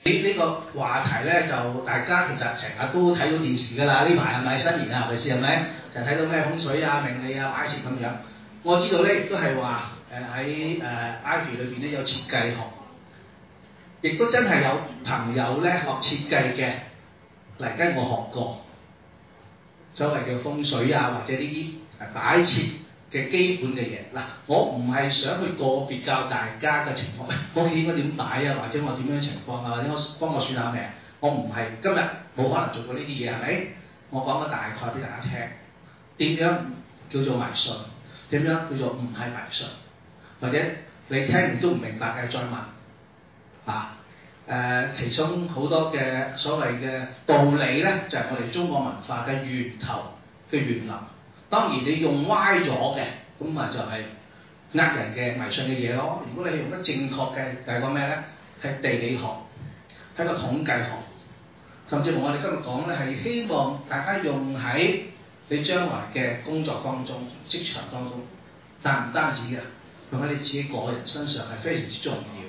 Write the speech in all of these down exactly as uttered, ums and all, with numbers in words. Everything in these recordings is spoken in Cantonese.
呢個話題咧，就大家其實成日都睇到電視㗎啦，呢排係咪新年啊？尤其是係咪就睇到咩風水啊、命理啊、擺設咁樣？我知道咧，亦都係話誒喺誒 Ivy 裏邊咧有設計學，亦都真係有朋友咧學設計嘅嚟跟我學過，所謂嘅風水啊，或者呢啲誒擺設嘅基本嘅嘢。嗱，我唔係想去個別教大家嘅情況，我屋企應該點擺啊，或者我點樣情況啊，或者我幫我算下命。我唔係今日冇可能做過呢啲嘢，係咪？我講個大概俾大家聽，點樣叫做迷信，點樣叫做唔係迷信，或者你聽完都唔明白嘅再問啊。誒、呃，其中好多嘅所謂嘅道理咧，就係、是、我哋中國文化嘅源頭嘅源流。當然你用歪咗嘅，咁咪就係呃人嘅迷信嘅嘢咯。如果你用得正確嘅，係個咩咧？係地理學，係個統計學，甚至乎我哋今日講咧係希望大家用喺你將來嘅工作當中、職場當中，但唔單止嘅，用喺你自己個人身上係非常之重要。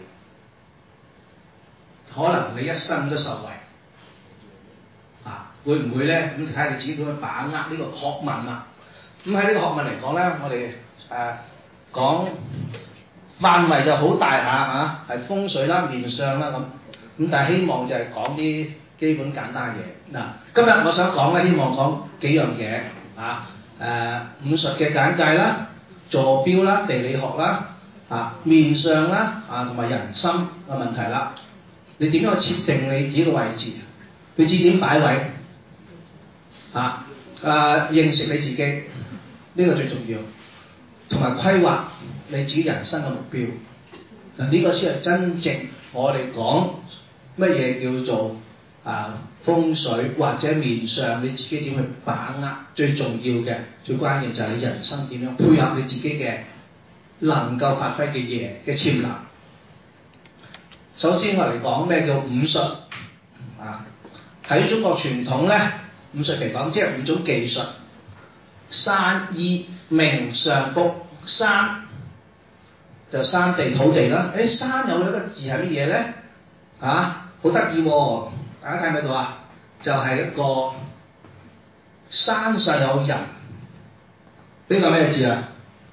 可能你一生都受惠，啊，會唔會咧？咁睇下你自己點樣把握呢個學問啦。咁喺呢個學問嚟講咧，我哋誒、呃、講範圍就好大下嚇，係、啊、風水啦、面相啦咁。咁但係希望就係講啲基本簡單嘢。嗱、啊，今日我想講咧，希望講幾樣嘢啊。誒、呃，五術嘅簡介啦、坐標啦、地理學啦、啊面相啦、啊同埋人心嘅問題啦。你點樣去設定你自己嘅位置？你知點擺位？啊誒、啊，認識你自己呢、呢個最重要，同埋規劃你自己人生嘅目標。嗱，呢個先係真正我哋講乜嘢叫做啊風水或者面相，你自己點去把握？最重要嘅、最關鍵就係你人生點樣配合你自己嘅能夠發揮嘅嘢嘅潛能。首先我嚟講咩叫五術啊？喺中國傳統咧，五術嚟講即係五種技術：山、醫、命、相、卜。山就山地土地啦。誒，山有一個字係乜嘢咧？啊，好得意喎！大家睇唔睇到啊？就係、是、一個山上有人，呢個咩字啊？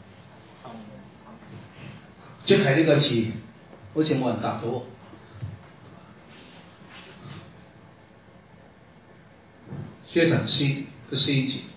即係呢個字，好似冇人答到喎。薛神師個師字，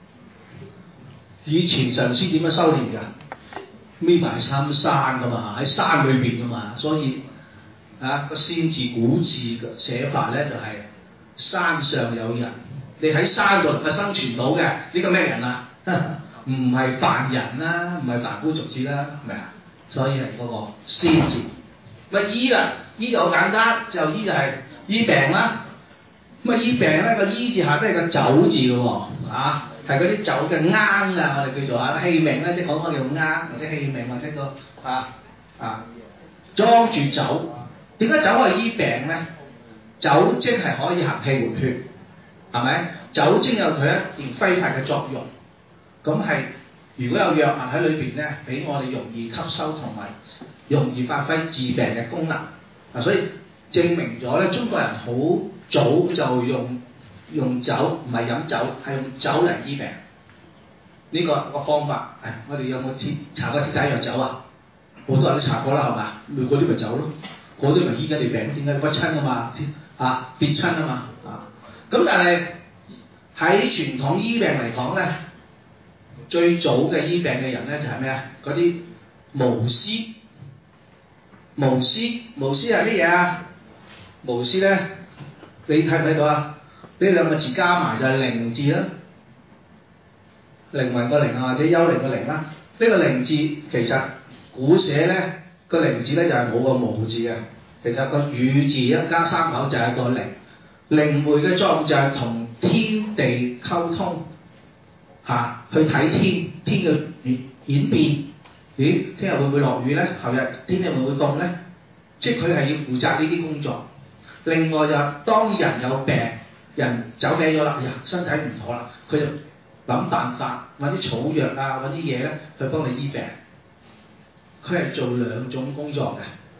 以前神師點樣修煉㗎？孭埋參山㗎嘛，喺山裏邊㗎嘛，所以啊個先字古字嘅寫法咧就係、是、山上有人，你喺山度係生存到嘅，呢、這個咩人啊？唔係凡人啦，唔係凡夫俗子啦，係咪啊？所以係嗰個先字。咪醫啦，醫就好簡單，就醫就係醫病啦。咁啊醫病咧，個醫字下都係個酒字嘅喎，啊係嗰啲酒嘅罌啊，我哋叫做啊器皿咧，即係講開叫罌或者器皿或者個啊啊裝住酒。點解酒可以醫病咧？酒精係可以行氣活血，係咪？酒精有佢一件揮發嘅作用，咁係如果有藥物喺裏邊咧，俾我哋容易吸收同埋容易發揮治病嘅功能。啊，所以證明咗咧，中國人好早就用用酒，唔係飲酒，係用酒嚟醫病。呢、這個個方法，誒，我哋有冇知查過鐵打藥酒啊？好多人都查過啦，係嘛？咪嗰啲咪酒咯，嗰啲咪醫緊你病，點解屈親啊嘛？啊跌親啊嘛啊！咁但係喺傳統醫病嚟講咧，最早嘅醫病嘅人咧就係咩啊？嗰啲巫師，巫師，巫師係乜嘢啊？巫師咧，你睇唔睇到啊？呢兩個字加埋就係靈字啦，靈魂個靈啊，或者幽靈個靈啦。呢、這個靈字其實古寫咧個靈字咧就係冇個無字嘅，其實個羽字一加三口就係一個靈。靈媒嘅作用就係同天地溝通，嚇、啊、去睇天天嘅演演變。咦，聽日會唔會落雨咧？後日天氣會唔會凍咧？即係佢係要負責呢啲工作。另外就當人有病，人走歪咗啦，呀身體唔妥啦，佢就諗辦法揾啲草藥啊，揾啲嘢咧去幫你醫病。佢係做兩種工作嘅，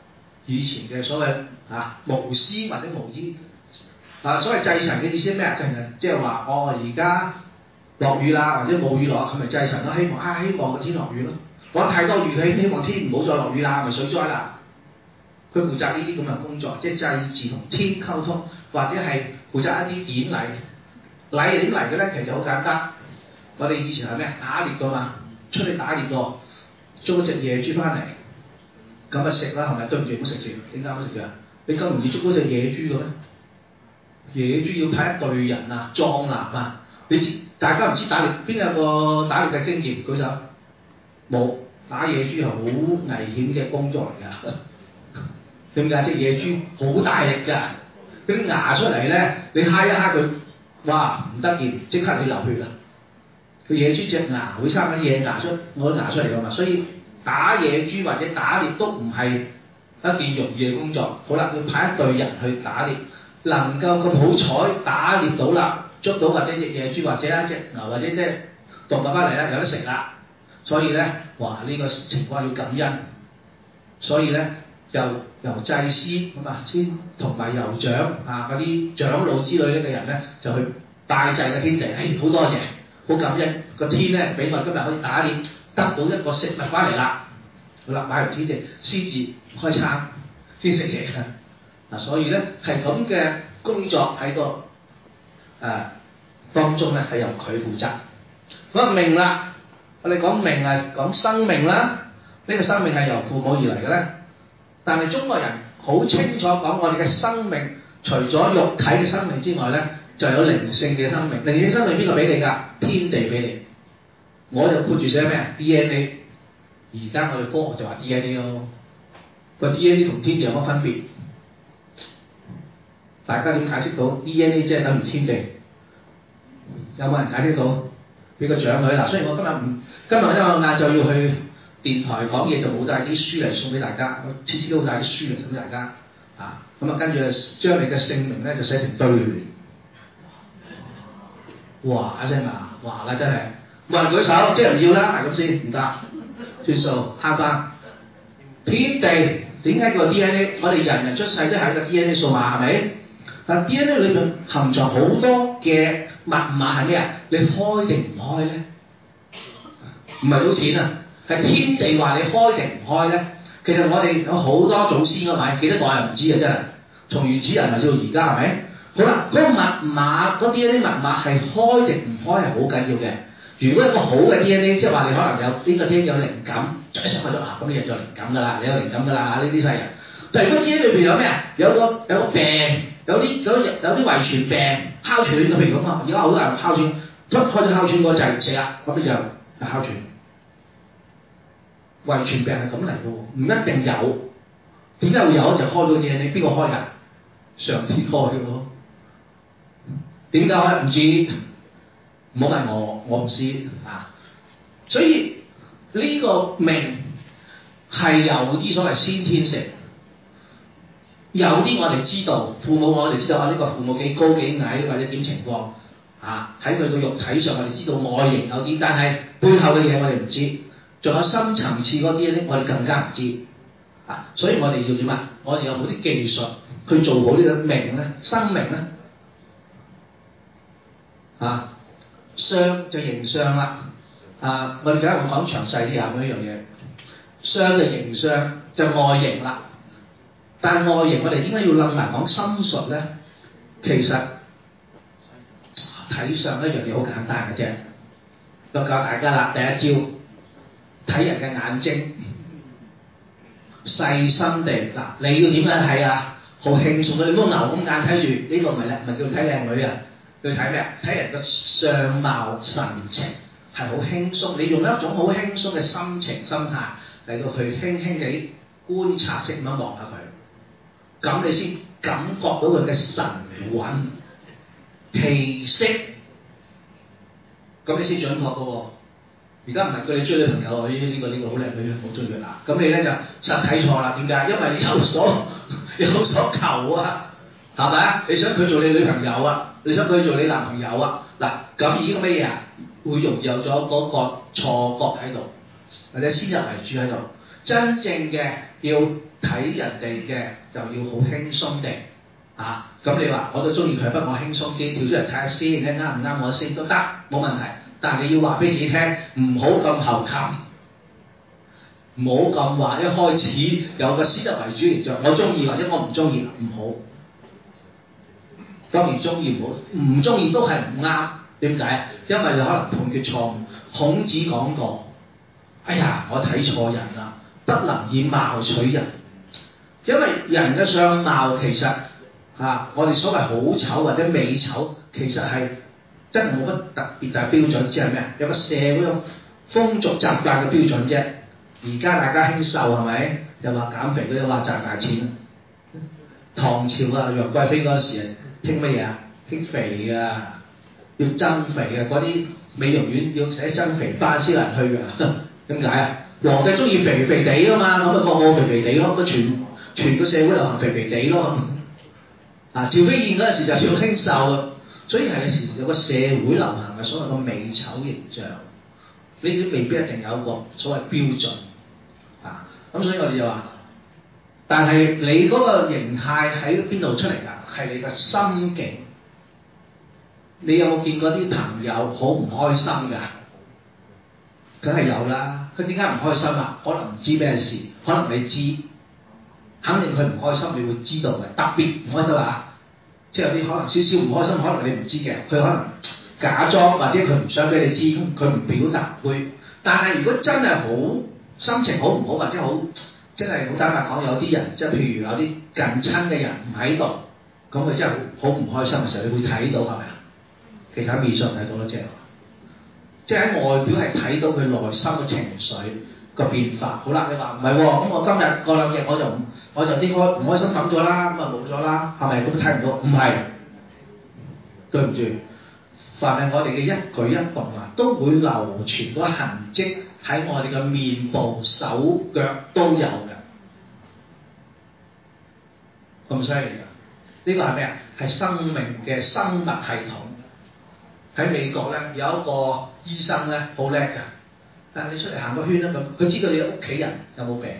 以前嘅所謂啊巫師或者巫醫啊，所謂祭神嘅意思係咩啊？就係即係話哦，而家落雨啦，或者冇雨落，佢咪祭神咯，希望啊希望個天落雨咯。講太多雨，佢希望天唔好再落雨啦，咪水災啦。佢負責呢啲咁嘅工作，即係祭祀同天溝通，或者係負責一啲典禮。禮係點嚟嘅咧？其實好簡單。我哋以前係咩？打獵㗎嘛，出去打獵喎，捉隻野豬翻嚟，咁咪食啦，係咪？對唔住，唔好食住，點解唔好食住啊？你咁容易捉到隻野豬嘅咩？野豬要派一隊人啊，壯男啊！你知大家唔知打獵邊有個打獵嘅經驗？舉手冇。打野豬係好危險嘅工作嚟㗎。點解？隻野豬好大力㗎，嗰啲牙出嚟咧，你揩一揩佢，哇唔得掂，即刻你流血啦！個野豬隻牙會生緊野牙出，我啲牙出嚟㗎嘛，所以打野豬或者打獵都唔係一件容易嘅工作。好啦，要派一隊人去打獵，能夠咁好彩打獵到啦，捉到或者隻野豬或者一隻牛或者即係動物翻嚟咧，有得食啦。所以咧，哇呢、這個情況要感恩。所以咧，由由祭司咁啊，先同埋酋長啊嗰啲長老之類嘅人咧，就去拜祭嘅天地。誒好多謝，好感恩個天咧，俾我今日可以打獵，得到一個食物翻嚟啦。好啦，拜完天地先至開餐，先食嘢嘅。嗱，所以咧係咁嘅工作喺個誒當中咧係由佢負責。好啦，命啦，我哋講命係講生命啦，呢個生命係由父母而嚟嘅咧。但係中國人好清楚講，我哋嘅生命除咗肉體嘅生命之外咧，就有靈性嘅生命。靈性生命邊個俾你㗎？天地俾你。我就括住寫咩 D N A。而家我哋科學就話 D N A 咯。個 D N A 同天地有乜分別？大家點解釋到 D N A 即係等於天地？有冇人解釋到？俾個獎佢嗱。雖然我今日唔今日因為我晏晝要去電台講嘢，就冇帶啲書嚟送俾大家。我次次都會帶啲書嚟送俾大家啊。咁啊，跟住將你嘅姓名咧就寫成對聯。哇！一聲啊，哇啦真係冇人舉手，即係唔要啦，係咁先唔得，算數慳翻。天地點解叫 D N A？ 我哋人人出世都係一個 D N A 數碼，係咪？但 D N A 裏面含藏好多嘅密碼係咩啊？你開定唔開咧？唔係賭錢啊，係天地話你開定唔開咧？其實我哋有好多祖先㗎嘛，幾多代又唔知啊，真係從原始人嚟到而家係咪？好啦，嗰、那個密碼嗰啲一啲密碼係開定唔開係好緊要嘅。如果有個好嘅 D N A， 即係話你可能有呢、這個 D N A 有靈感，就一上開咗啊，咁你就有靈感㗎啦，你有靈感㗎啦，呢啲世人。但係如果 D N A 裏邊有咩啊？有個有個病，有啲有有啲遺傳病，哮喘咁譬如咁啊，而家好多人哮喘，一開咗哮喘嗰陣死啦，咁你就係哮喘。遺傳病係咁嚟嘅喎，唔一定有。點解會有就開咗 D N A？ 邊個開㗎？上天開嘅喎。點解開唔知？唔好問我，我唔知啊。所以呢、這個命係有啲所謂先天性，有啲我哋知道，父母我哋知道啊，呢、這個父母幾高幾矮或者點情況啊，喺佢個肉體上我哋知道外形有啲，但係背後嘅嘢我哋唔知，仲有深層次嗰啲咧，我哋更加唔知啊。所以我哋要點啊？我哋有冇啲技術去做好呢個命咧、生命咧？啊，相就形相啦，啊，我哋陣間會講詳細啲下呢樣嘢。相就形相就外形啦，但係外形我哋點解要諗埋講心術咧？其實睇相一樣嘢好簡單嘅啫，就教大家啦。第一招睇人嘅眼睛，細心地嗱，你要點樣睇啊？好輕鬆嘅，你唔好牛咁眼睇住呢個，唔係咧，唔係叫睇靚女啊。去睇咩啊？睇人嘅相貌神情係好輕鬆，你用一種好輕鬆嘅心情心態嚟到去輕輕地觀察式咁樣望下佢，咁你先感覺到佢嘅神韻氣息，咁你先準確嘅喎。而家唔係叫你追女朋友，呢、呢、呢個呢、呢個好靚女，好中意佢啦。咁你咧就實睇錯啦。點解？因為你有所有所求啊，係咪啊？你想佢做你女朋友啊？你想佢做你男朋友啊？嗱，咁已經咩嘢啊？會容易有咗嗰個錯覺喺度，或者先入為主喺度。真正嘅要睇人哋嘅又要好輕鬆地啊，咁你話我都中意佢，不過我輕鬆啲跳出嚟睇下先，你啱唔啱我先都得，冇問題。但係你要話俾自己聽，唔好咁猴擒，唔好咁話一開始有個先入為主形象，我中意或者我唔中意，唔好。當然中意唔好，唔中意都係唔啱。點解？因為你可能判決錯誤。孔子講過：哎呀，我睇錯人啦，不能以貌取人。因為人嘅相貌其實啊，我哋所謂好醜或者美醜，其實係真係冇乜特別大標準，只係咩？有個社會嘅風俗習慣嘅標準啫。而家大家興瘦係咪？又話減肥，佢又話賺大錢。唐朝啊，楊貴妃嗰陣時興乜嘢啊？興肥啊，要增肥啊，嗰啲美容院要寫增肥班先有人去㗎。點解啊？皇帝中意肥肥地㗎嘛，咁咪個個肥肥地咯，咁全全個社會流行肥肥地咯。啊，趙飛燕嗰陣時就要興瘦啊，所以係有時有個社會流行嘅所謂個美醜形象，呢啲未必一定有一個所謂標準。啊，咁所以我哋就話，但係你嗰個形態喺邊度出嚟㗎？係你嘅心境。你有冇見過啲朋友好唔開心㗎？梗係有啦。佢點解唔開心啊？可能唔知咩事，可能你知，肯定佢唔開心，你會知道嘅。特別唔開心啊！即係有啲可能少少唔開心，可能你唔知嘅，佢可能假裝或者佢唔想俾你知，佢唔表達會。但係如果真係好心情好唔好，或者好真係好坦白講，有啲人即係譬如有啲近親嘅人唔喺度，咁佢真係好唔開心嘅時候，你會睇到係咪啊？其實喺面上睇到啦，即係即係喺外表係睇到佢內心嘅情緒個變化。好啦，你話唔係喎，咁我今日過兩日我就我就啲開唔開心諗咗啦，咁啊冇咗啦，係咪咁睇唔到？唔係，對唔住，凡係我哋嘅一舉一動啊，都會流傳嗰痕跡喺我哋嘅面部、手腳都有嘅，咁犀利㗎！呢個係咩啊？係生命嘅生物系統。喺美國咧有一個醫生咧好叻㗎，但係你出嚟行個圈啦咁，佢知道你屋企人有冇病，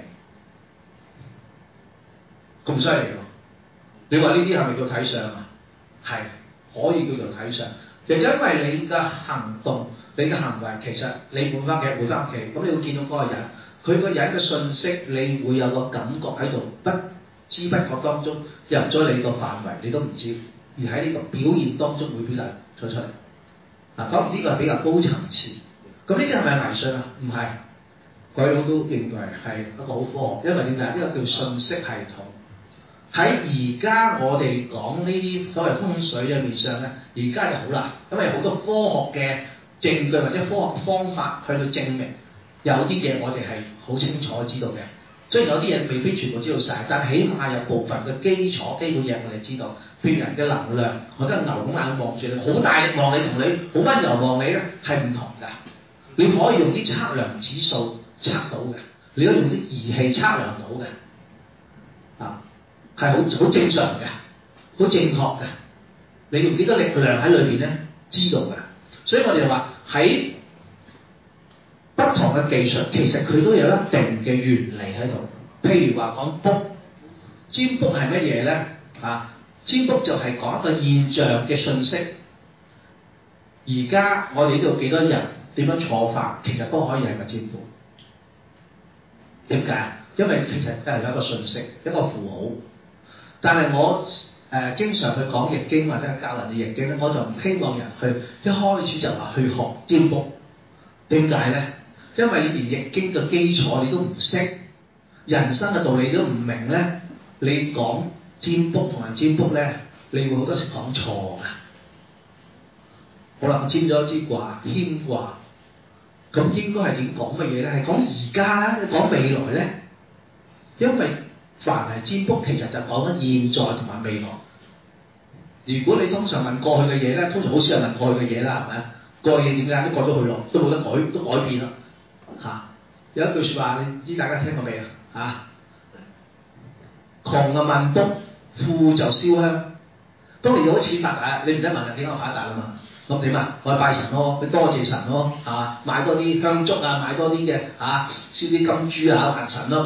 咁犀利喎！你話呢啲係咪叫睇相啊？係可以叫做睇相，就因為你嘅行動、你嘅行為，其實你換翻嘅換翻屋企，咁你會見到嗰個人，佢個人嘅信息，你會有個感覺喺度，不知不覺當中入咗你個範圍，你都唔知，而喺呢個表現當中會表達咗出嚟。嗱，當然呢個係比較高層次。咁呢啲係咪迷信啊？唔係，鬼佬都認為係一個好科學，因為點解？呢個叫信息系統。喺而家我哋講呢啲所謂風水嘅面上咧，而家就好啦，因為好多科學嘅證據或者科學方法去到證明有啲嘢我哋係好清楚知道嘅。雖然有啲嘢未必全部知道晒，但起碼有部分嘅基礎基本嘢我哋知道。譬如人嘅能量，我覺得牛咁眼望住你，好大力望你，同你好溫柔望你咧，係唔同㗎。你可以用啲測量指數測到嘅，你可以用啲儀器測量到嘅，啊，係好好正常嘅，好正確嘅。你用幾多力量喺裏邊咧，知道㗎。所以我哋話喺不同嘅技術，其實佢都有一定嘅原理喺度。譬如話講卜，占卜係乜嘢咧？啊，占卜就係講一個現象嘅信息。而家我哋呢度幾多人點樣坐法，其實都可以係個占卜。點解？因為其實係有一個信息，一個符號。但係我誒、呃、經常去講易經或者係教人哋易經咧，我就唔希望人去一開始就話去學占卜。點解咧？因為你連易經嘅基礎你都唔識，人生嘅道理都唔明咧，你講占卜同埋占卜咧，你會好多時講錯㗎。好啦，我占咗一支卦，牽卦，咁應該係點講乜嘢咧？係講而家咧，講未來咧？因為凡係占卜，其實就講緊現在同埋未來。如果你通常問過去嘅嘢咧，通常好少人問過去嘅嘢啦，係咪啊？過去嘢點解都過咗去咯，都冇得改，都改變啦。嚇、啊！有一句説話，你唔知大家聽過未啊？嚇！窮啊問卜，富就燒香。當你有錢發達，你唔使問人點解發達啦嘛。咁點啊？我去拜神咯，去多謝神咯，係嘛？買多啲香燭啊，買多啲嘅嚇，燒啲金珠啊，還神咯咁。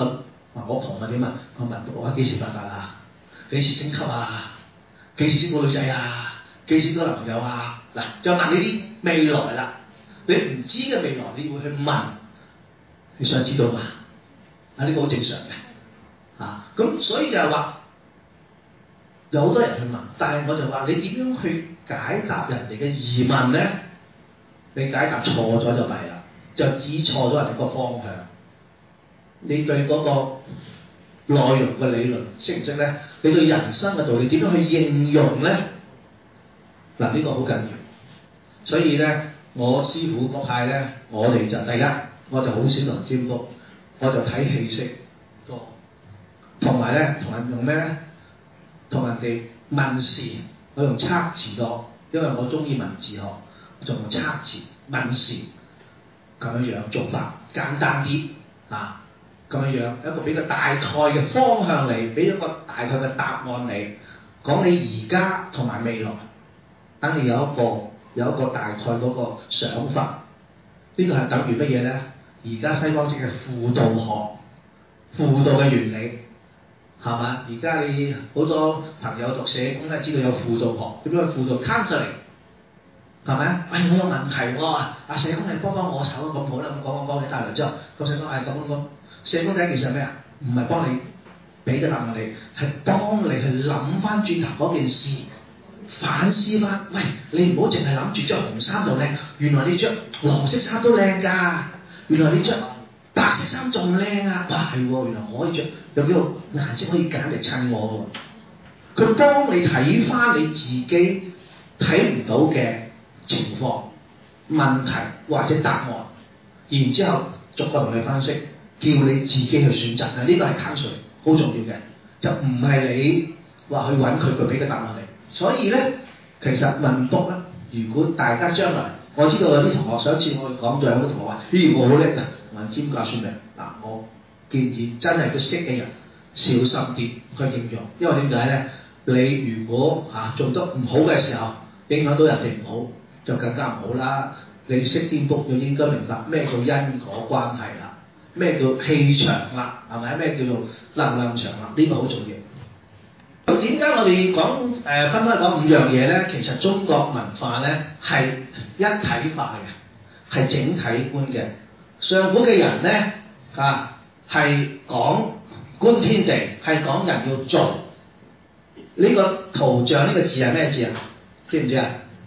話我窮啊點啊？我問我幾時發達啊？幾時升級啊？幾時識到女仔啊？幾時識到男朋友啊？嗱，就問你啲未來啦。你唔知嘅未來，你會去問，你想知道嘛？啊，呢個好正常嘅。啊，咁所以就係話有好多人去問，但係我就話你點樣去解答人哋嘅疑問咧？你解答錯咗就弊啦，就指錯咗人哋個方向。你對嗰個內容嘅理論識唔識咧？你對人生嘅道理點樣去應用咧？嗱，呢個好緊要。所以咧，我師傅嗰派咧，我哋就第一，我就好少同人占卜，我就睇氣息多，同埋咧同人用咩咧？同人哋問事，我用測字多，因為我中意文字學，我就用測字問事咁樣樣做法，簡單啲啊，咁樣樣一個比較大概嘅方向嚟，俾一個大概嘅答案你，講你而家同埋未來，等你有一個有一個大概嗰個想法。呢個係等於乜嘢咧？而家西方式嘅輔導學，輔導嘅原理。係嘛？而家你好多朋友讀社工咧，知道有輔導學，點樣去輔導 counseling 係咪啊？喂，我有問題喎，啊社工係幫幫我手咁好啦，咁講講講起大嚟之後，咁社工係咁咁講，社工第一件事係咩啊？唔係幫你俾個答案你，係幫你去諗翻轉頭嗰件事，反思翻。喂，你唔好淨係諗住着紅衫就靚，原來你着黃色衫都靚㗎，原來你着白色衫仲靚啊！哇，係喎，原來我可以着有幾個顏色可以揀嚟襯我喎。佢幫你睇翻你自己睇唔到嘅情況、問題或者答案，然之後逐個同你分析，叫你自己去選擇。嗱，呢個係 counseling 好重要嘅，就唔係你話去揾佢，佢俾個答案你。所以咧，其實問卜咧，如果大家將來，我知道有啲同學上次我講咗有個同學話：咦，我好叻啊！問占卦算命嗱，我建議真係佢識嘅人小心啲去應用，因為點解咧？你如果嚇、啊、做得唔好嘅時候，影響到人哋唔好，就更加唔好啦。你識占卜就應該明白咩叫因果關係啦，咩叫氣場啦，係咪？咩叫做能量場啦？呢、這個好重要。咁點解我哋講誒、呃、分開講五樣嘢咧？其實中國文化咧係一體化嘅，係整體觀嘅。上古嘅人咧啊，係講觀天地，係講人要做。呢、這個圖像呢、這個字係咩字啊？知唔知啊？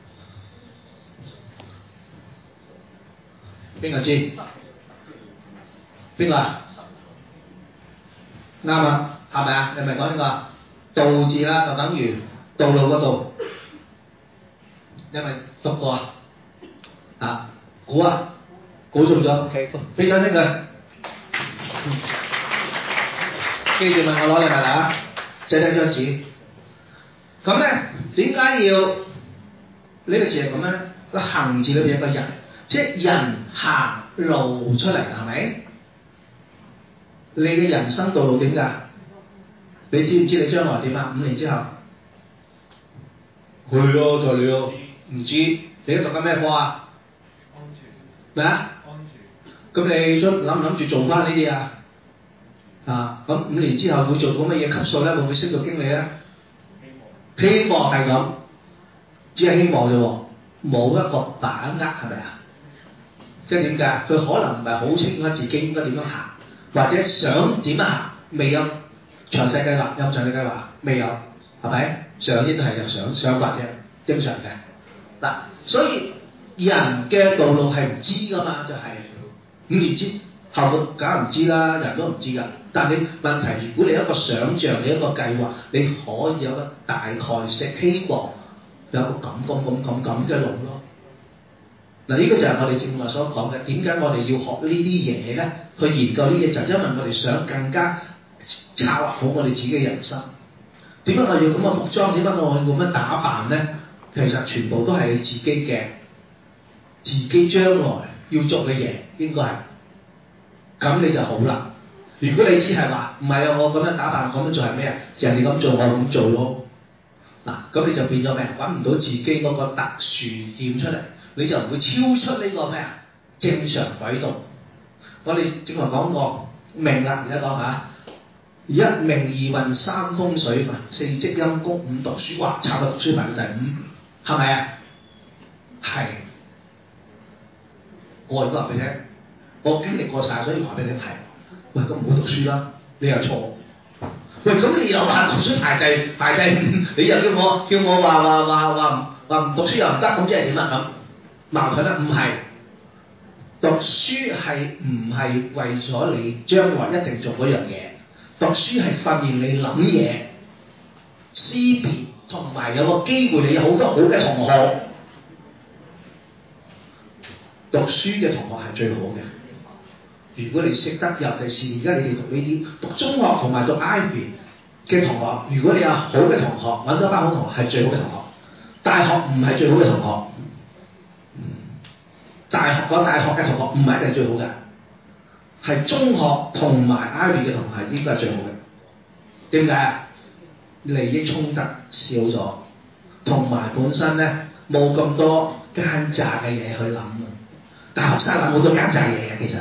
邊個知？邊個啊？啱啊，係咪啊？你咪講呢個道字啦，就等於道路嗰度。你係咪讀過啊？啊，估啊？估中咗 ，OK， 俾掌聲佢。嗯，記住問我攞禮物啦，寫低張紙。咁咧，點解要呢、呢個字係咁樣咧？個行字裏邊有個人，即係人行路出嚟，係咪？你嘅人生道路點㗎？你知唔知你將來點啊？五年之後，係啊，就你啊，唔知你而家讀緊咩科啊？安全。咩啊？咁你想諗唔諗住做翻呢啲啊？啊，咁五年之後會做到乜嘢級數咧？會唔會升到經理咧？希望係咁，只係希望啫喎，冇一個把握係咪啊？即係點解？佢可能唔係好清楚自己應該點樣行，或者想點樣行，未有詳細計劃，有詳細計劃未有，係咪？上啲都係有想想法啫，正常嘅。嗱，所以人嘅道路係唔知㗎嘛，就係、是、五年之後佢梗係唔知啦，人都唔知㗎。但係你問題，如果你有一個想像，你一個計劃，你可以有個大概式，希望有個咁咁咁咁咁嘅路咯。嗱，呢個就係我哋正話所講嘅，點解我哋要學呢啲嘢咧？去研究呢啲嘢，就係、因為我哋想更加策劃好我哋自己嘅人生。點解我要咁嘅服裝？點解我要咁樣打扮咧？其實全部都係你自己嘅，自己將來要做嘅嘢，應該係咁你就好啦。如果你只係話唔係啊，我咁樣打扮，咁樣做係咩啊？人哋咁做，我咁做咯。嗱，咁你就變咗咩？揾唔到自己嗰個特殊點出嚟，你就唔會超出呢個咩啊？正常軌道。我哋正話講過命啦，而家講下一命二運三風水嘛，四積陰功五讀書，哇！差唔多讀書排到第五，係咪啊？係。我亦都話俾你聽，我經歷過晒，所以話俾你聽係。喂，咁唔好讀書啦，你又錯。喂，咁你又話讀書排第排第五，你又叫我叫我話話話話話唔讀書又唔得，咁即係點啊？咁矛盾啦，唔係。讀書係唔係為咗你將來一定做嗰樣嘢？讀書係訓練你諗嘢、思辨，同埋有個機會你有好多好嘅同學。讀書嘅同學係最好嘅。如果你識得，尤其是而家你哋讀呢啲讀中學同埋讀 Ivy 嘅同學，如果你有好嘅同學，揾到班好同學係最好嘅同學。大學唔係最好嘅同學。大學講大學嘅同學唔係一定最好嘅，係中學同埋 Ivy 嘅同學係應該係最好嘅。點解啊？利益衝突少咗，同埋本身咧冇咁多奸詐嘅嘢去諗啊！大學生諗好多奸詐嘢嘅，其實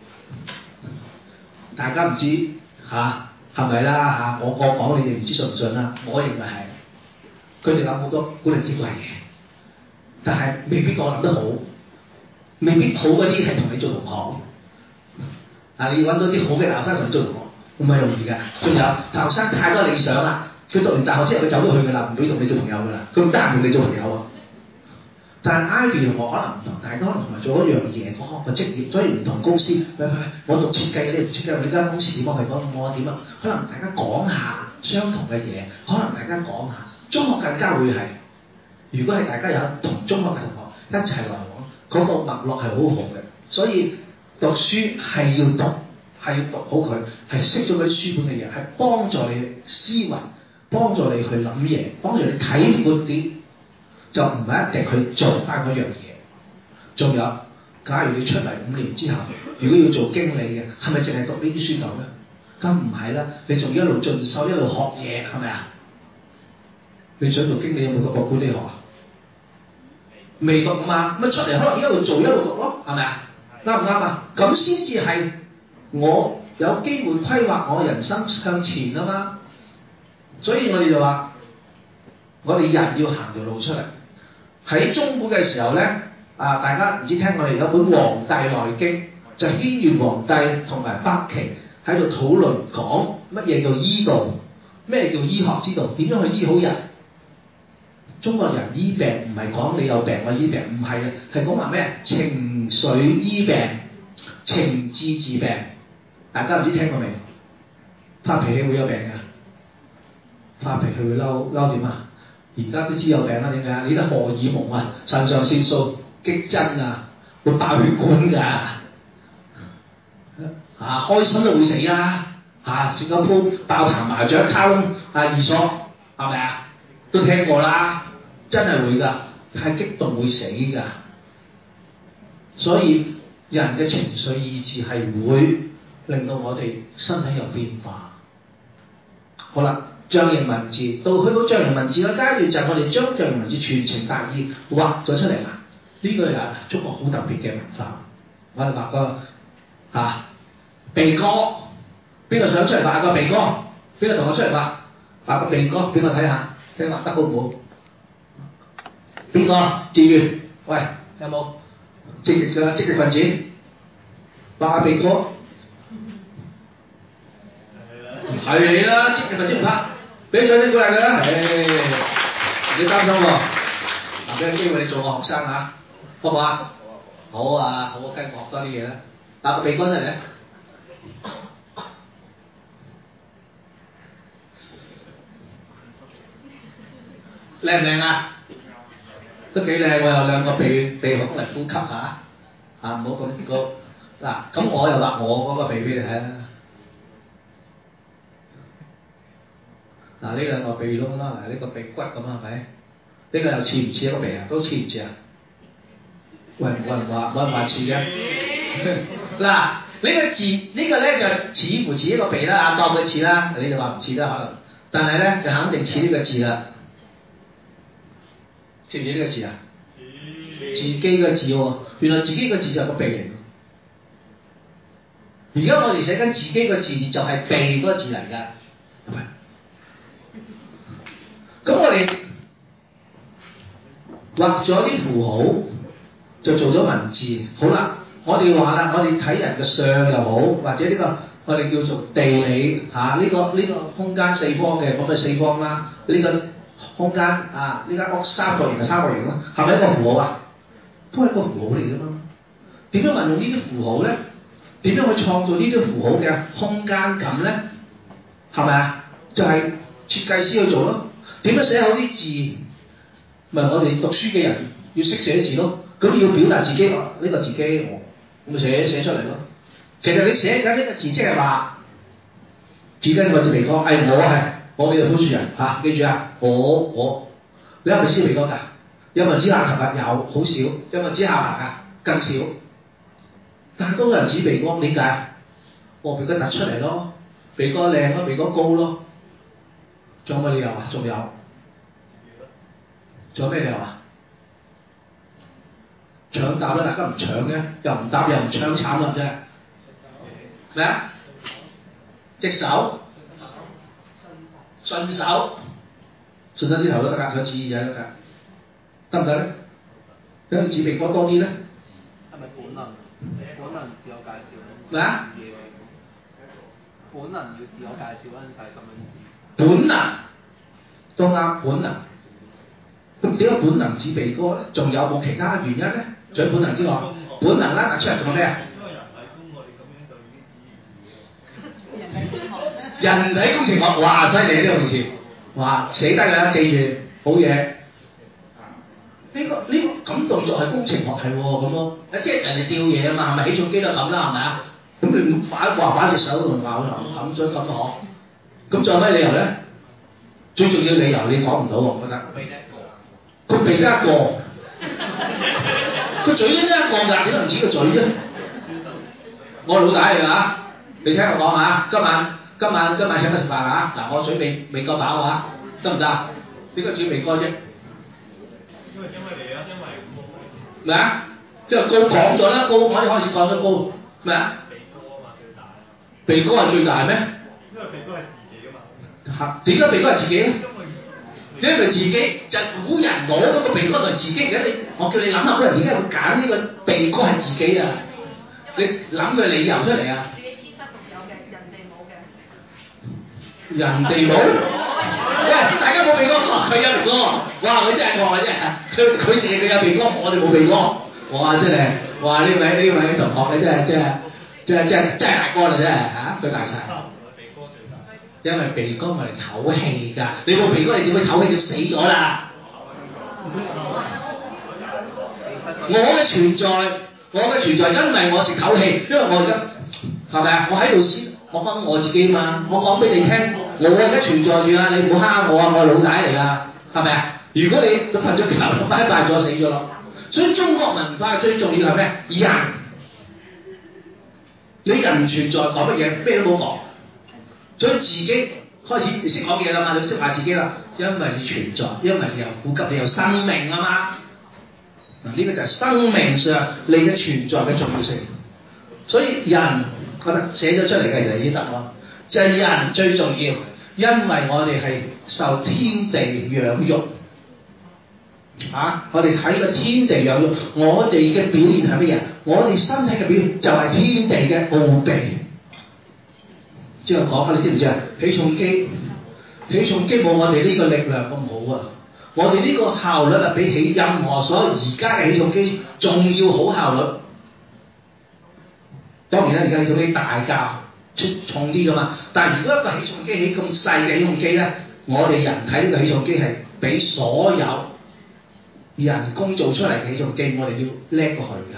大家唔知嚇係咪啦嚇？我我講你哋唔知信唔信啦？我認為係，佢哋諗好多古靈精怪嘢，但係未必我諗得好。未必好嗰啲係同你做同學，啊！你要揾到啲好嘅大學生同你做同學，唔係容易㗎。仲有大學生太多理想啦，佢讀完大學之後佢走咗去㗎啦，唔會同你做朋友㗎啦，佢唔得閒同你做朋友啊。但係 Ivy 同學可能唔同，大家可能同埋做一樣嘢，嗰個職業，所以唔同公司。喂喂，我讀設計，你唔設計，你間公司點啊？係講我點啊？可能大家講下相同嘅嘢，可能大家講下。中學更加會係，如果係大家有同中學嘅同學一齊來往。嗰個脈絡係好好嘅，所以讀書係要讀，係要讀好佢，係識咗嗰啲書本嘅嘢，係幫助你思維，幫助你去諗嘢，幫助你睇嗰啲，就唔係一定去做翻嗰樣嘢。仲有，假如你出嚟五年之後，如果要做經理嘅，係咪淨係讀呢啲書夠咧？梗唔係啦，你仲要一路進修，一路學嘢，係咪啊？你想做經理有冇讀過管理學啊？未讀嘛，咪出嚟可能一路做一路讀咯，係咪啊？啱唔啱啊？咁先至係我有機會規劃我人生向前啊嘛。所以我哋就話，我哋人要行條路出嚟。喺中古嘅時候咧，啊大家唔知聽過未？有本《黃帝內經》，就係軒轅皇帝同埋北齐喺度討論講乜嘢叫醫道，咩叫醫學之道，點樣去醫好人。中國人醫病唔係講你有病我醫病，唔係嘅，係講話咩？情緒醫病，情志治病。大家唔知聽過未？發脾氣會有病㗎，發脾氣會嬲嬲點啊？而家都知有病啦，點解？你啲荷爾蒙啊、腎上腺素激增啊，會爆血管㗎。啊，開心都會死啦！啊，食咗鋪爆棚麻雀卡窿啊二索，係咪啊？都聽過啦。真係會㗎，太激動會死㗎。所以人嘅情緒意志係會令到我哋身體有變化。好啦，象形文字到去到象形文字嘅階段，就係我哋將象形文字傳情達意畫咗出嚟啦。呢、這個係中國好特別嘅文化。我哋畫個嚇鼻哥，邊個想出嚟畫個鼻哥？邊個同我出嚟畫？畫個鼻哥俾我睇下，睇畫得好唔好？邊個？志願？喂，有冇積極嘅積極分子？畫下鼻哥，係你啦，積極分子唔怕，俾掌聲鼓勵佢啦。唉，你擔心喎，嗱，俾個機會你做個學生嚇，好唔好啊？好啊，好啊，跟我學多啲嘢啦。畫個鼻哥出嚟咧，靚唔靚啊？都幾靚喎，有兩個鼻鼻孔嚟呼吸下，嚇唔好咁個嗱，咁我又畫我嗰個鼻俾你睇啦。嗱，呢兩個鼻窿啦，嗱呢個鼻骨咁係咪？呢個又似唔似一個鼻啊？都似唔似啊？喂，冇人話，冇人話似嘅。嗱，呢個字呢個咧就似乎似一個鼻啦，啊當佢似啦，你就話唔似啦可能，但係咧就肯定似呢個字啦。似唔似呢個字啊？自己個字喎，原來自己個字就係個鼻嚟。 而家我哋寫緊自己個字就係被嗰個字嚟㗎，係咪？咁我哋畫咗啲符號，就做咗文字。好啦，我哋話啦，我哋睇人嘅相又好，或者呢個我哋叫做地理嚇，呢個呢個空間四方嘅，咁咪四方啦。呢個空間啊，呢間屋三角形就三角形咯，係咪一個符號啊？都係一個符號嚟㗎嘛。點樣運用呢啲符號咧？點樣去創造呢啲符號嘅空間感咧？係咪啊？就係設計師去做咯。點樣寫好啲字？咪我哋讀書嘅人要識寫字咯。咁要表達自己，呢、呢個自己我咪寫寫出嚟咯。其實你寫緊呢個字，即係話，自己個字鼻哥，係、哎、我係我呢個都市人嚇、啊，記住啊，我我，你係咪知鼻哥㗎？有冇人知下巴㗎？有，好少。有冇人知下巴㗎？更少。但係都有人指鼻哥，點解？我鼻哥突出嚟咯，鼻哥靚咯，鼻哥高咯。仲有乜理由啊？仲有？仲有咩理由啊？搶答啦，大家唔搶嘅，又唔答又唔搶，慘啦啫。咩啊？隻手？順手？順手指頭都得㗎，想指耳仔都得㗎，得唔得咧？咁指鼻哥多啲咧？ 係咪本能？本能自我介紹咩啊？ 本能要自我介紹嗰陣時係咁樣指。 本能都啱，本能。咁點解本能指鼻哥咧？仲有冇其他原因咧？除咗本能之外，本能啦，突出嚟仲有咩啊？ 因為人體工我哋咁樣就已經指語嘅。 人體工程學，哇！犀利呢個件事，哇！寫低啦，記住，好嘢。呢、這個呢、這個咁動作係工程學係喎，咁咯，即係人哋吊嘢啊嘛，係咪起重機都係咁啦，係咪啊？咁你唔反話反隻手同話咁所以咁咯嗬。咁仲有咩理由咧？最重要理由你講唔到喎，我覺得。佢鼻得一個，佢嘴都得一個㗎，點解唔指個嘴啫？我老大嚟㗎嚇，你聽我講嚇，今晚今晚今晚請乜食飯嚇？嗱，我嘴未未夠飽嚇，得唔得？點解指鼻哥啫？ 因為因為你啊，因為高。 咩啊？因為高講咗啦，高我哋開始講咗高咩啊？ 鼻哥啊嘛，最大。 鼻哥係最大咩？ 因為鼻哥係自己㗎嘛。 嚇？點解鼻哥係自己咧？因為自己就係、古人攞嗰個鼻哥係自己嘅，你我叫你諗下，古人點解會揀呢個鼻哥係自己啊？你諗佢理由出嚟啊？ 自己天生獨有嘅，人哋冇嘅。 人哋冇？喂，大家冇鼻哥，佢有鼻哥，哇！佢真係惡啊，真係，佢佢自己佢有鼻哥，我哋冇鼻哥，哇！真係，哇！呢位呢位同學你真係真係真係真係真係大哥啦，真係嚇，佢大晒。因為鼻哥我嚟唞氣㗎，你冇鼻哥你點會唞氣？就死咗啦！我嘅存在，我嘅存在，因為我識唞氣，因為我而家係咪啊？我喺度先，我講我自己嘛，我講俾你聽，我而家存在住啊！你唔好蝦我啊！我係老大嚟㗎，係咪啊？如果你瞓咗覺，拜拜咗死咗咯。所以中國文化最重要係咩？人，你人唔存在講乜嘢？咩都冇講。所以自己開始你識講嘢啦嘛，你識話自己啦，因為你存在，因為你有呼吸，你有生命啊嘛。嗱，呢個就係生命上你嘅存在嘅重要性。所以人覺得寫咗出嚟嘅就係呢啲答案，就係、是、人最重要，因為我哋係受天地養育。啊！我哋睇個天地養育，我哋嘅表現係乜嘢？我哋身體嘅表現就係天地嘅奧秘。之後講啊，你知唔知啊？起重機，起重機冇我哋呢個力量咁好啊！我哋呢個效率啊，比起任何所有而家嘅起重機仲要好效率。當然啦，而家起重機大架出重啲㗎嘛。但係如果一個起重機起咁細嘅起重機咧，我哋人體呢個起重機係比所有人工做出嚟嘅起重機，我哋要叻過去㗎。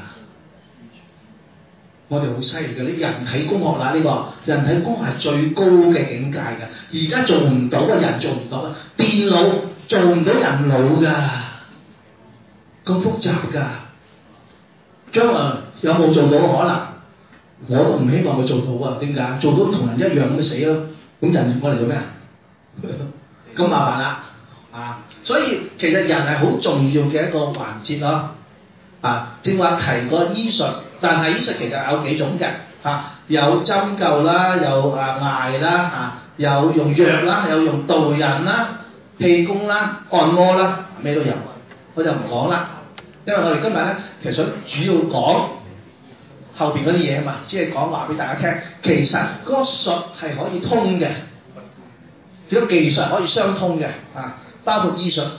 我哋好犀利嘅，呢人體工學啦，呢、這個人體工學係最高嘅境界㗎。而家做唔到嘅人做唔到啊，電腦做唔到人腦㗎，咁複雜㗎。將來有冇做到可能？我都唔希望佢做到啊。點解？做到同人一樣咁就死咯。咁人我嚟做咩啊？咁麻煩啦啊！所以其實人係好重要嘅一個環節咯。啊，正話提過醫術。但係醫術其實有幾種嘅， 嚇，有針灸啦，有啊艾啦嚇，有用藥啦，有用導引啦、氣功啦、按摩啦，咩都有，我就唔講啦，因為我哋今日咧其實想主要講後邊嗰啲嘢啊嘛，只係講話俾大家聽，其實嗰個術係可以通嘅，如果技術可以相通嘅啊，包括醫術。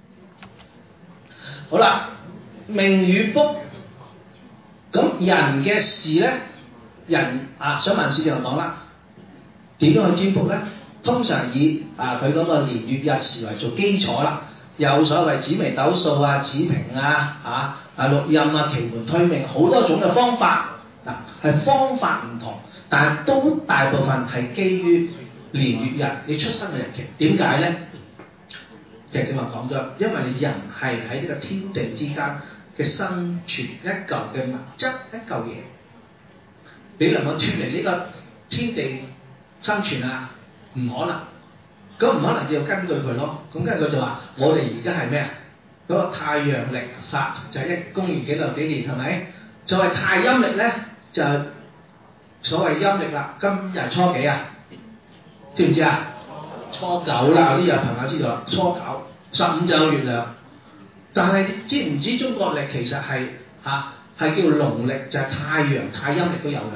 好啦，命與卜，咁人嘅事咧，人啊想問事就講啦，點樣去占卜咧？通常以啊佢嗰個年月日時為做基礎啦，有所謂紫微斗數啊、子平啊、嚇啊六壬啊、奇門推命，好多種嘅方法嗱，係、啊、方法唔同，但係都大部分係基於年月日你出生嘅日期。點解咧？其實正話講咗，因為你人係喺呢個天地之間嘅生存一嚿嘅物質一嚿嘢，你能夠脫離呢個天地生存啊？唔可能，咁唔可能要根據佢咯。咁跟住佢就話：我哋而家係咩啊？嗰、那個太陽曆法就係一公元幾六幾年係咪？所謂太陰曆咧就係、所謂陰曆啦。今日係初幾啊？知唔知啊？初九啦，有啲人朋友知道啦。初九十五就有月亮，但係你知唔知中國曆其實係嚇係叫農曆，就係、是、太陽太陰曆都有嘅，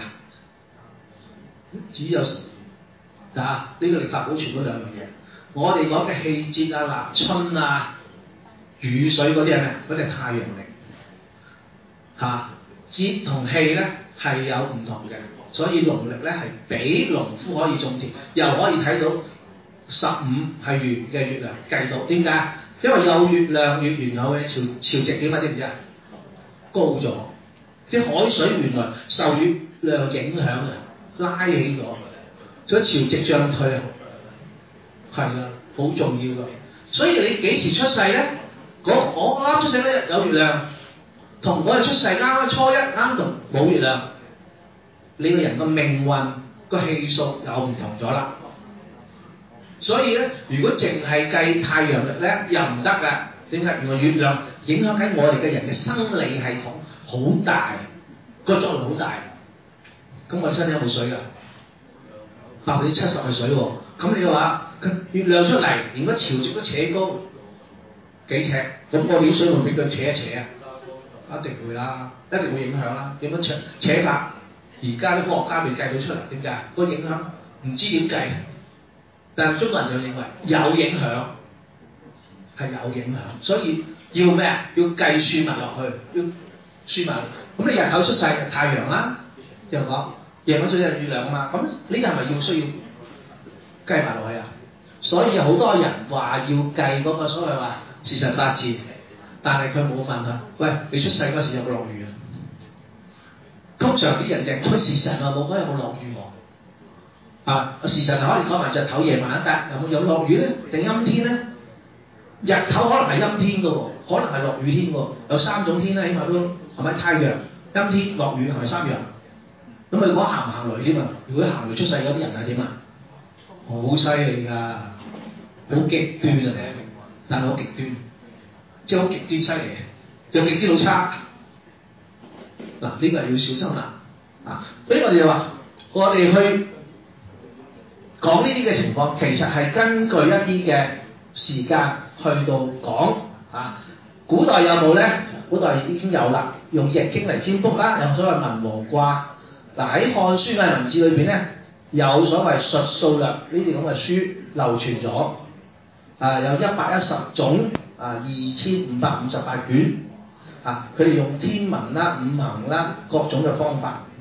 只有啊呢、這個曆法保存嗰兩樣嘢。我哋講嘅氣節啊、立春啊、雨水嗰啲係咩？嗰啲係太陽曆嚇。節同氣咧係有唔同嘅，所以農曆咧係俾農夫可以種田，又可以睇到十五係圓嘅月亮計到。點解？因為有月亮月圓有嘅潮潮汐點啊？知唔知啊？高咗，啲海水原來受月亮影響嘅，拉起咗，所以潮汐漲退啊，係啊，好重要㗎。所以你幾時出世咧？我啱出世嗰日有月亮，同我哋出世啱啱初一啱同冇月亮，你個人個命運個氣數又唔同咗啦。所以咧，如果淨係計太陽曆咧，又唔得㗎。點解？原來月亮影響喺我哋嘅人嘅生理系統好大，個作用好大。咁我身體有冇水㗎？百分之七十係水喎。咁你話月亮出嚟，連個潮汐都扯高幾尺，咁我哋啲水會唔會俾佢扯一扯啊？一定會啦，一定會影響啦。點樣扯扯法？而家啲科學家未計到出嚟，點解？個影響唔知點計。但係中國人就認為有影響，係有影響，所以要咩啊？要計算埋落去，要算埋。咁你日頭出世係太陽啦，又講夜晚出世係月亮啊嘛。咁呢啲係咪要需要計埋落去啊？所以好多人話要計嗰個所謂話時辰八字，但係佢冇問啊。喂，你出世嗰時有冇落雨啊？通常啲人淨係講時辰啊，冇講有冇落雨喎。啊！時辰可以講埋日頭夜晚，但有冇有落雨咧？定陰天咧？日頭可能係陰天嘅喎，可能係落雨天喎。有三種天咧，起碼都係咪太陽、陰天、落雨係咪三樣？咁你講行唔行雷添啊？如果行雷出世嗰啲人係點啊？好犀利㗎，好極端啊！但係好極端，即係好極端犀利，有極端到差。嗱，呢個係要小心啦。啊，所以我哋就話，我哋去講呢啲嘅情況，其實係根據一啲嘅時間去到講啊。古代有冇咧？古代已經有啦，用易經嚟占卜啦，有所謂文王卦。嗱，喺漢書嘅文字裏邊咧，有所謂術數略呢啲咁嘅書流傳咗，啊有一百一十種，啊二千五百五十八卷，啊佢哋用天文啦、五行啦各種嘅方法